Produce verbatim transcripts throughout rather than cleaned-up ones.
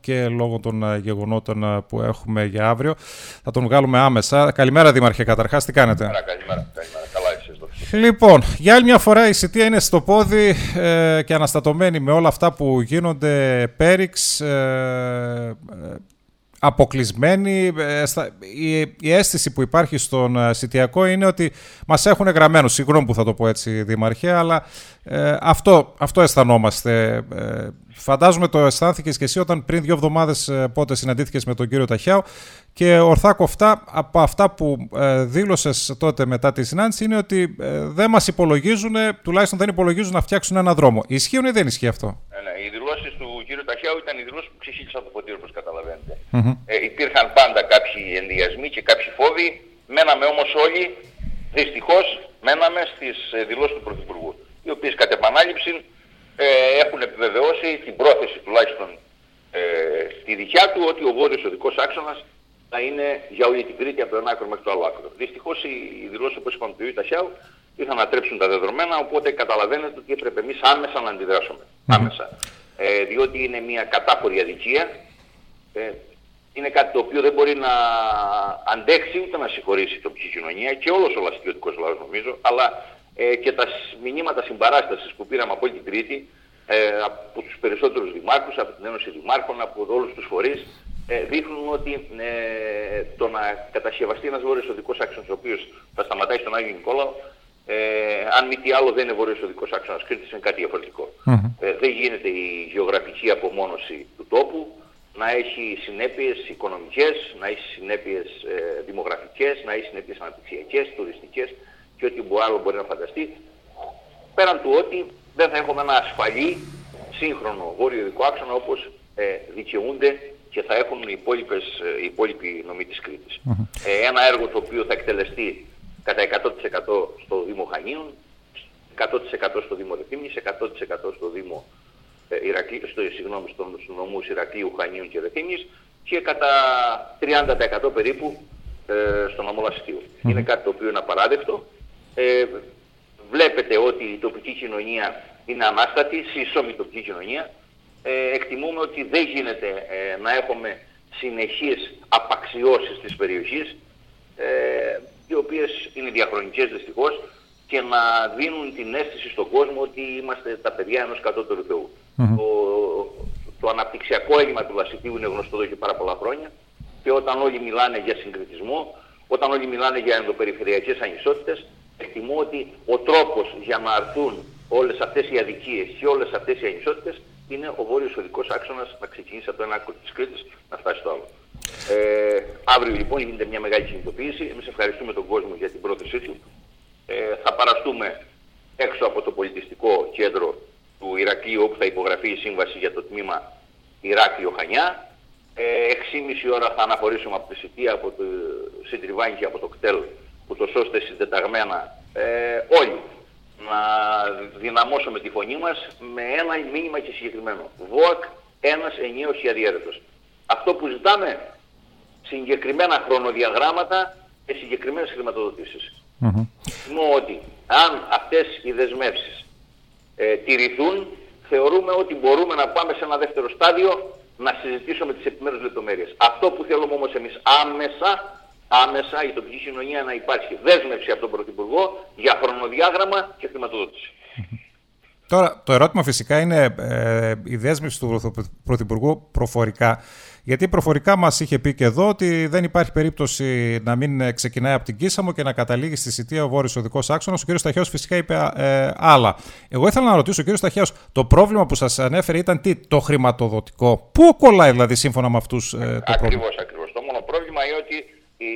και λόγω των γεγονότων που έχουμε για αύριο θα τον βγάλουμε άμεσα. Καλημέρα Δήμαρχε, καταρχάς, τι κάνετε? Καλημέρα, καλημέρα, καλημέρα. Καλά εσείς. Λοιπόν, για άλλη μια φορά η Σιτία είναι στο πόδι ε, και αναστατωμένη με όλα αυτά που γίνονται πέριξ, ε, ε, αποκλεισμένοι. Η, η αίσθηση που υπάρχει στον Σιτιακό είναι ότι μας έχουν γραμμένους. Συγγνώμη που θα το πω έτσι, Δήμαρχε, αλλά ε, αυτό, αυτό αισθανόμαστε. Ε, φαντάζομαι το αισθάνθηκες και εσύ όταν πριν δύο εβδομάδες ε, πότε συναντήθηκες με τον κύριο Ταχιάου και ορθά κοφτά από αυτά που ε, δήλωσες τότε μετά τη συνάντηση είναι ότι ε, δεν μας υπολογίζουν, τουλάχιστον δεν υπολογίζουν να φτιάξουν ένα δρόμο. Ισχύουν ή δεν ισχύει αυτό? Ε, ναι, οι δηλώσεις του κύριου Ταχιάου ήταν οι δηλώσεις που ξεχύλισαν το ποτήρι, όπως καταλαβαίνετε. Mm-hmm. Ε, υπήρχαν πάντα κάποιοι ενδιασμοί και κάποιοι φόβοι. Μέναμε όμως όλοι, δυστυχώς, μέναμε στις ε, δηλώσεις του Πρωθυπουργού, οι οποίες κατ' επανάληψη ε, έχουν επιβεβαιώσει την πρόθεση τουλάχιστον ε, τη δικιά του ότι ο βόρειος οδικός άξονας θα είναι για όλη την Κρήτη από το ένα άκρο μέχρι το άλλο άκρο. Δυστυχώς οι, οι δηλώσεις, όπως είπαμε, του κ. Ταχιάου ήρθαν να τρέψουν τα δεδομένα, οπότε καταλαβαίνετε ότι έπρεπε εμείς άμεσα να αντιδράσουμε. Mm-hmm. Άμεσα. Ε, διότι είναι μια κατάφορη αδικία. Ε, είναι κάτι το οποίο δεν μπορεί να αντέξει ούτε να συγχωρήσει η τοπική κοινωνία και όλος ο λαστιωτικός λαός νομίζω, αλλά ε, και τα μηνύματα συμπαράστασης που πήραμε από όλη την Κρήτη, ε, από τους περισσότερους δημάρχους, από την Ένωση Δημάρχων, από όλους τους φορείς, ε, δείχνουν ότι ε, το να κατασκευαστεί ένας βόρειος οδικός άξονας, ο οποίος θα σταματάει στον Άγιο Νικόλαο, ε, αν μη τι άλλο δεν είναι βόρειος οδικός άξονας Κρήτης, είναι κάτι διαφορετικό. Mm-hmm. Ε, δεν γίνεται η γεωγραφική απομόνωση του τόπου να έχει συνέπειες οικονομικές, να έχει συνέπειες ε, δημογραφικές, να έχει συνέπειες αναπτυξιακές, τουριστικές και ό,τι άλλο μπορεί να φανταστεί. Πέραν του ότι δεν θα έχουμε ένα ασφαλή, σύγχρονο βόρειο οδικό άξονα όπως ε, δικαιούνται και θα έχουν οι, υπόλοιπες, ε, οι υπόλοιποι νομοί της Κρήτης. Mm-hmm. Ε, ένα έργο το οποίο θα εκτελεστεί κατά εκατό τοις εκατό στο Δήμο Χανίων, εκατό τοις εκατό στο Δήμο Ρεθύμνης, εκατό τοις εκατό στο Δήμο Ηρακλείου, στο, συγγνώμη, στους νομούς Ηρακλείου, Χανίων και Ρεθύμνης και κατά τριάντα τοις εκατό περίπου ε, στον νομό Λασιτίου. Mm-hmm. Είναι κάτι το οποίο είναι απαράδεκτο. Ε, βλέπετε ότι η τοπική κοινωνία είναι ανάστατη, σύσσωμη τοπική κοινωνία. Ε, εκτιμούμε ότι δεν γίνεται ε, να έχουμε συνεχείς απαξιώσεις της περιοχής, ε, οι οποίες είναι διαχρονικές δυστυχώς και να δίνουν την αίσθηση στον κόσμο ότι είμαστε τα παιδιά ενός κατώτερου Θεού. Mm-hmm. Το, το αναπτυξιακό έλλειμμα του Λασιτίου είναι γνωστό εδώ και πάρα πολλά χρόνια και όταν όλοι μιλάνε για συγκριτισμό, όταν όλοι μιλάνε για ενδοπεριφερειακές ανισότητες, εκτιμώ ότι ο τρόπος για να αρθούν όλες αυτές οι αδικίες και όλες αυτές οι ανισότητες είναι ο βόρειος οδικός άξονας να ξεκινήσει από το ένα άκρο της Κρήτης να φτάσει στο άλλο. Ε, αύριο λοιπόν γίνεται μια μεγάλη κινητοποίηση. Εμείς ευχαριστούμε τον κόσμο για την πρόθεσή του. Ε, θα παραστούμε έξω από το πολιτιστικό κέντρο του Ηρακλείου, όπου θα υπογραφεί η σύμβαση για το τμήμα Ηράκλειο Χανιά. Ε, έξι και μισή ώρα θα αναχωρήσουμε από τη Σιτία, από το Σιτριβάνι και από το κτέλ, ούτως ώστε συντεταγμένα ε, όλοι να δυναμώσουμε τη φωνή μας με ένα μήνυμα και συγκεκριμένο. ΒΟΑΚ, ένας ενιαίος και αδιέρετος. Αυτό που ζητάμε, συγκεκριμένα χρονοδιαγράμματα και συγκεκριμένες χρηματοδοτήσεις. Mm-hmm. Μόνο ότι αν αυτές οι δεσμεύσεις ε, τηρηθούν, θεωρούμε ότι μπορούμε να πάμε σε ένα δεύτερο στάδιο να συζητήσουμε τις επιμέρους λεπτομέρειες. Αυτό που θέλουμε όμως εμείς άμεσα, άμεσα η τοπική κοινωνία να υπάρχει δέσμευση από τον Πρωθυπουργό για χρονοδιάγραμμα και χρηματοδότηση. Τώρα, το ερώτημα φυσικά είναι ε, η δέσμευση του Πρωθυπουργού προφορικά. Γιατί προφορικά μας είχε πει και εδώ ότι δεν υπάρχει περίπτωση να μην ξεκινάει από την Κίσαμο και να καταλήγει στη Σιτία ο βόρειος οδικός άξονας. Ο κ. Ταχιάους φυσικά είπε ε, άλλα. Εγώ ήθελα να ρωτήσω, ο κ. Ταχιάους, το πρόβλημα που σας ανέφερε ήταν τι, το χρηματοδοτικό. Πού κολλάει δηλαδή σύμφωνα με αυτούς ε, το ακριβώς, πρόβλημα? Ακριβώς, ακριβώς. Το μόνο πρόβλημα είναι ότι η,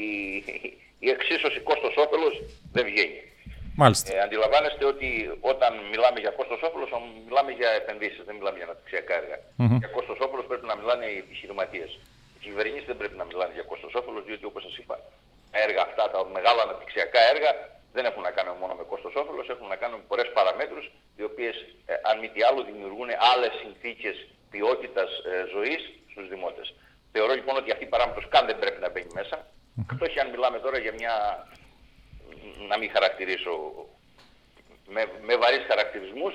η εξίσωση κόστος-όφελος δεν βγαίνει. Μάλιστα. Ε, αντιλαμβάνεστε ότι όταν μιλάμε για κόστος-όφελος, μιλάμε για επενδύσεις, δεν μιλάμε για αναπτυξιακά έργα. Mm-hmm. Για κόστος-όφελος πρέπει να μιλάνε οι επιχειρηματίες. Οι κυβερνήσεις δεν πρέπει να μιλάνε για κόστος-όφελος, διότι όπως σας είπα, τα έργα αυτά, τα μεγάλα αναπτυξιακά έργα, δεν έχουν να κάνουν μόνο με κόστος-όφελος, έχουν να κάνουν με πολλές παραμέτρους, οι οποίες, ε, αν μη τι άλλο, δημιουργούν άλλες συνθήκες ποιότητας ε, ζωής στους δημότες. Θεωρώ λοιπόν ότι αυτή η παράμετρος καν δεν πρέπει να μπαίνει μέσα. Mm-hmm. Εκτός και αν μιλάμε τώρα για μια. Να μην χαρακτηρίσω με, με βαρύς χαρακτηρισμούς,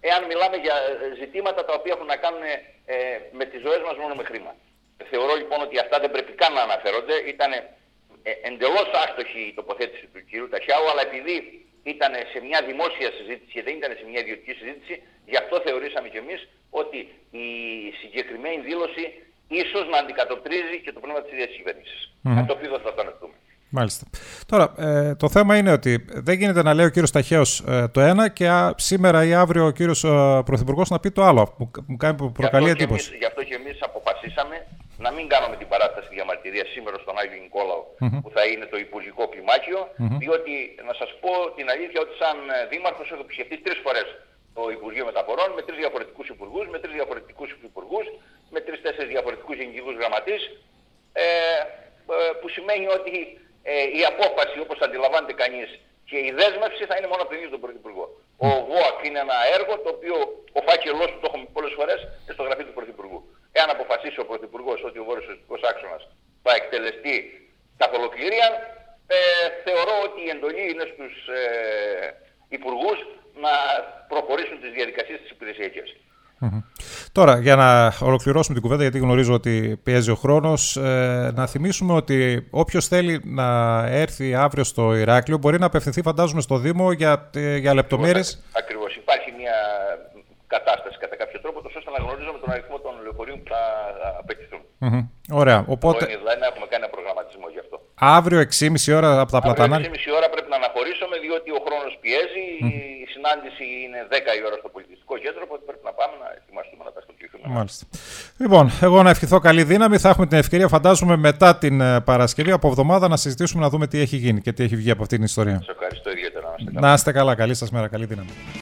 εάν μιλάμε για ζητήματα τα οποία έχουν να κάνουν ε, με τις ζωές μας μόνο με χρήμα. Θεωρώ λοιπόν ότι αυτά δεν πρέπει καν να αναφέρονται. Ήταν ε, εντελώς άστοχη η τοποθέτηση του κ. Ταχιάου, αλλά επειδή ήταν σε μια δημόσια συζήτηση και δεν ήταν σε μια ιδιωτική συζήτηση, γι' αυτό θεωρήσαμε κι εμείς ότι η συγκεκριμένη δήλωση ίσως να αντικατοπτρίζει και το πνεύμα της ίδιας κυβέρνησης. Mm-hmm. Το οποίο θα το ανεχτούμε. Μάλιστα. Τώρα, ε, το θέμα είναι ότι δεν γίνεται να λέει ο κύριος Ταχαίος ε, το ένα και α, σήμερα ή αύριο ο κύριος ε, Πρωθυπουργός να πει το άλλο. Μου, μου κάνει που προκαλεί εντύπωση. Γι' αυτό και εμείς αποφασίσαμε να μην κάνουμε την παράσταση διαμαρτυρίας σήμερα στον Άγιο Νικόλαο, mm-hmm. που θα είναι το Υπουργικό Κλιμάκιο, mm-hmm. διότι να σας πω την αλήθεια ότι σαν δήμαρχος έχω επισκεφτεί τρεις φορές το Υπουργείο Μεταφορών με τρεις διαφορετικούς υπουργούς, με τρεις διαφορετικούς υπουργούς, με τρεις-τέσσερις διαφορετικούς γενικούς γραμματείς, ε, ε, που σημαίνει ότι ε, η απόφαση, όπως αντιλαμβάνεται κανείς, και η δέσμευση θα είναι μόνο από τον ίδιο τον Πρωθυπουργό. Ο ΒΟΑΚ είναι ένα έργο το οποίο ο φάκελός του, το έχουμε πολλές φορές, στο γραφείο του Πρωθυπουργού. Εάν αποφασίσει ο Πρωθυπουργός ότι ο βόρειος αστικός άξονας θα εκτελεστεί καθ' ολοκληρία, ε, θεωρώ ότι η εντολή είναι στους ε, υπουργούς να προχωρήσουν τις διαδικασίες της υπηρεσιακής. Mm-hmm. Τώρα, για να ολοκληρώσουμε την κουβέντα, γιατί γνωρίζω ότι πιέζει ο χρόνος, ε, να θυμίσουμε ότι όποιος θέλει να έρθει αύριο στο Ηράκλειο μπορεί να απευθυνθεί, φαντάζομαι, στο Δήμο για, για λεπτομέρειες. Ακριβώς. Υπάρχει μια κατάσταση κατά κάποιο τρόπο, τόσο ώστε να γνωρίζουμε τον αριθμό των λεωφορείων που θα απαιτηθούν. Mm-hmm. Ωραία. Οπότε, είναι, δηλαδή, να έχουμε κάνει ένα προγραμματισμό γι' αυτό. Αύριο έξι και μισή ώρα από τα Πλατανά. έξι και μισή ώρα πρέπει να αναχωρήσουμε, διότι ο χρόνος πιέζει. Mm. Η συνάντηση είναι δέκα η ώρα στο πολιτιστικό κέντρο, οπότε πρέπει να πάμε να ετοιμαστούμε να τα στοχεύσουμε. Μάλιστα. Λοιπόν, εγώ να ευχηθώ καλή δύναμη. Θα έχουμε την ευκαιρία, φαντάζομαι, μετά την Παρασκευή από εβδομάδα να συζητήσουμε, να δούμε τι έχει γίνει και τι έχει βγει από αυτή την ιστορία. Σας ευχαριστώ ιδιαίτερα. Να είστε καλά. Καλή σας μέρα. Καλή δύναμη.